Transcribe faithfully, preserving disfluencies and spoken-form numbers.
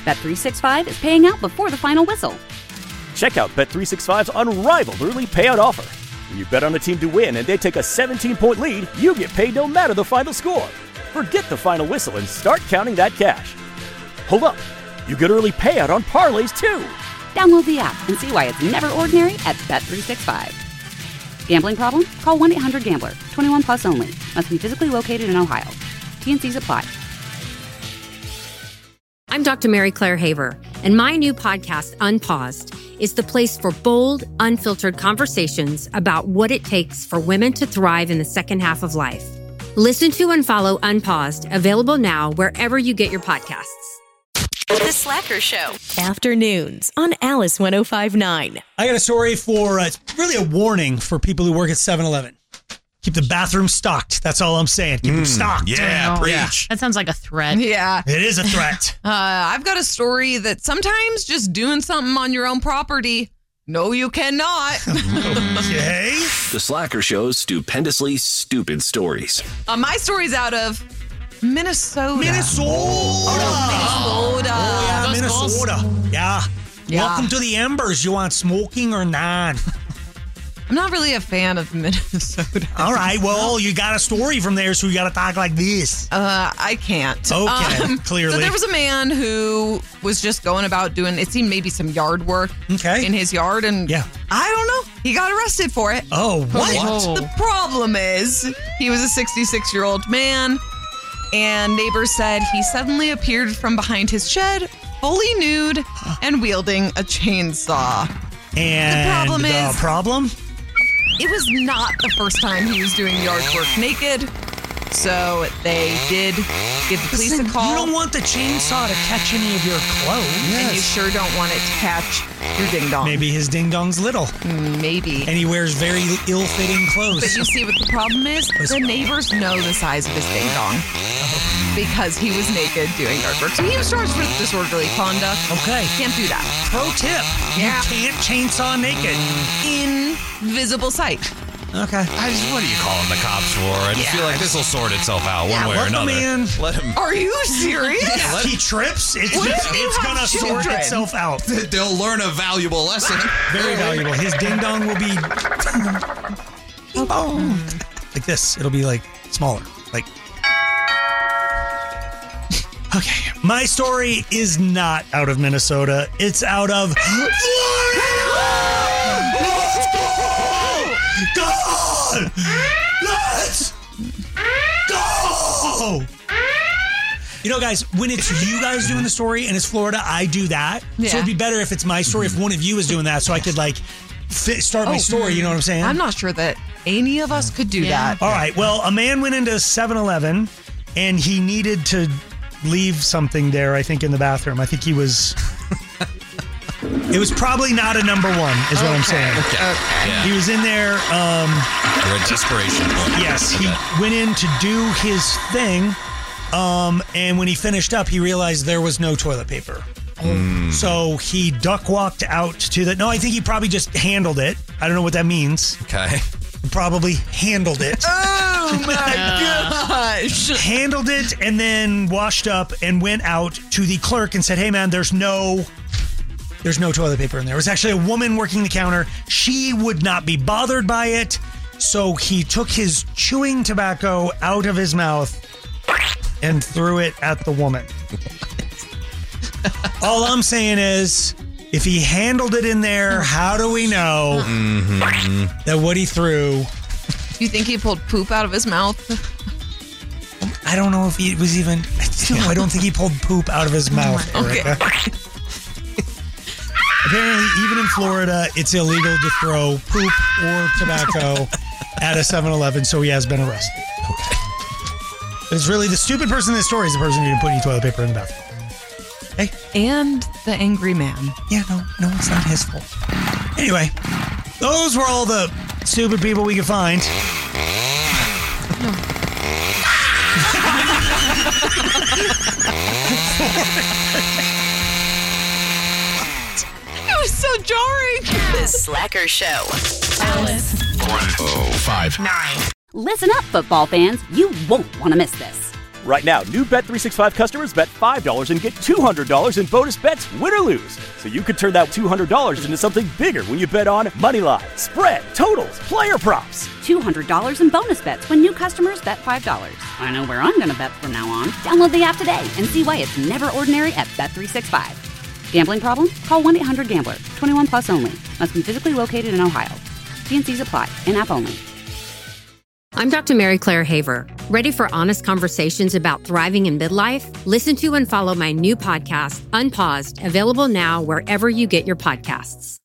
Bet three sixty-five is paying out before the final whistle. Check out Bet three sixty-five's unrivaled early payout offer. When you bet on a team to win and they take a seventeen-point lead, you get paid no matter the final score. Forget the final whistle and start counting that cash. Hold up. You get early payout on parlays, too. Download the app and see why it's never ordinary at Bet three sixty-five. Gambling problem? Call one eight hundred gambler. twenty-one plus only. Must be physically located in Ohio. T N Cs apply. I'm Doctor Mary Claire Haver, and my new podcast, Unpaused, is the place for bold, unfiltered conversations about what it takes for women to thrive in the second half of life. Listen to and follow Unpaused, available now wherever you get your podcasts. The Slacker Show. Afternoons on Alice one oh five point nine. I got a story for, uh, it's really a warning for people who work at seven eleven. Keep the bathroom stocked. That's all I'm saying. Keep mm, them stocked. Yeah, preach. Yeah. That sounds like a threat. Yeah. It is a threat. uh, I've got a story that sometimes just doing something on your own property, no, you cannot. Okay. The Slacker Show's stupendously stupid stories. Uh, my story's out of Minnesota. Minnesota. Oh, Minnesota. Oh, yeah, Minnesota. Yeah. Yeah. Welcome to the Embers. You want smoking or not? I'm not really a fan of Minnesota. All right. Well, you got a story from there, so you got to talk like this. Uh, I can't. Okay, um, clearly. So there was a man who was just going about doing, it seemed maybe some yard work okay. in his yard. And yeah. I don't know. He got arrested for it. Oh, what? what? The problem is he was a sixty-six-year-old man, and neighbors said he suddenly appeared from behind his shed, fully nude and wielding a chainsaw. And the problem the is... problem? It was not the first time he was doing yard work naked, so they did give the police Listen, a call. You don't want the chainsaw to catch any of your clothes. Yes. And you sure don't want it to catch your ding-dong. Maybe his ding-dong's little. Maybe. And he wears very ill-fitting clothes. But you see what the problem is? The neighbors know the size of his ding-dong. Because he was naked doing yard work. So he was charged with disorderly conduct. Okay. Can't do that. Pro tip. Yeah. You can't chainsaw naked. In visible sight. Okay. I just, what are you calling the cops for? I just yeah. feel like this will sort itself out yeah, one way or another. Man. Let him. Are you serious? Yeah, if he trips, it's, what it's, it's going to sort itself out. They'll learn a valuable lesson. Very valuable. His ding-dong will be oh. like this. It'll be like smaller. Like. Okay. My story is not out of Minnesota. It's out of Florida! Let's go! Go! Let's go! You know, guys, when it's you guys doing the story and it's Florida, I do that. Yeah. So it'd be better if it's my story, if one of you is doing that, so I could, like, fit, start oh, my story. You know what I'm saying? I'm not sure that any of us could do yeah. that. All right. Well, a man went into seven eleven and he needed to leave something there, I think, in the bathroom. I think he was... It was probably not a number one, is what okay. I'm saying. Okay. Yeah. He was in there. Um, You're a desperation point. yes, he went in to do his thing, um, and when he finished up, he realized there was no toilet paper. Mm. So he duck walked out to the... No, I think he probably just handled it. I don't know what that means. Okay. He probably handled it. Oh, my gosh. Handled it and then washed up and went out to the clerk and said, hey, man, there's no... There's no toilet paper in there. It was actually a woman working the counter. She would not be bothered by it. So he took his chewing tobacco out of his mouth and threw it at the woman. All I'm saying is, if he handled it in there, how do we know mm-hmm. that what he threw... You think he pulled poop out of his mouth? I don't know if he was even... No, I don't think he pulled poop out of his mouth, Erica. Okay. Apparently, even in Florida, it's illegal to throw poop or tobacco at a seven eleven, so he has been arrested. Okay. It's really the stupid person in this story is the person who didn't put any toilet paper in the bathroom. Hey. And the angry man. Yeah, no, no, it's not his fault. Anyway, those were all the stupid people we could find. It was so jarring. The Slacker Show. Alice. one oh five Nine. Listen up, football fans. You won't want to miss this. Right now, new Bet three sixty-five customers bet five dollars and get two hundred dollars in bonus bets, win or lose. So you could turn that two hundred dollars into something bigger when you bet on money line, spread, totals, player props. two hundred dollars in bonus bets when new customers bet five dollars. I know where I'm going to bet from now on. Download the app today and see why it's never ordinary at Bet three sixty-five. Gambling problem? Call one eight hundred gambler. twenty-one plus only. Must be physically located in Ohio. T N Cs apply. In-app only. I'm Doctor Mary Claire Haver. Ready for honest conversations about thriving in midlife? Listen to and follow my new podcast, Unpaused, available now wherever you get your podcasts.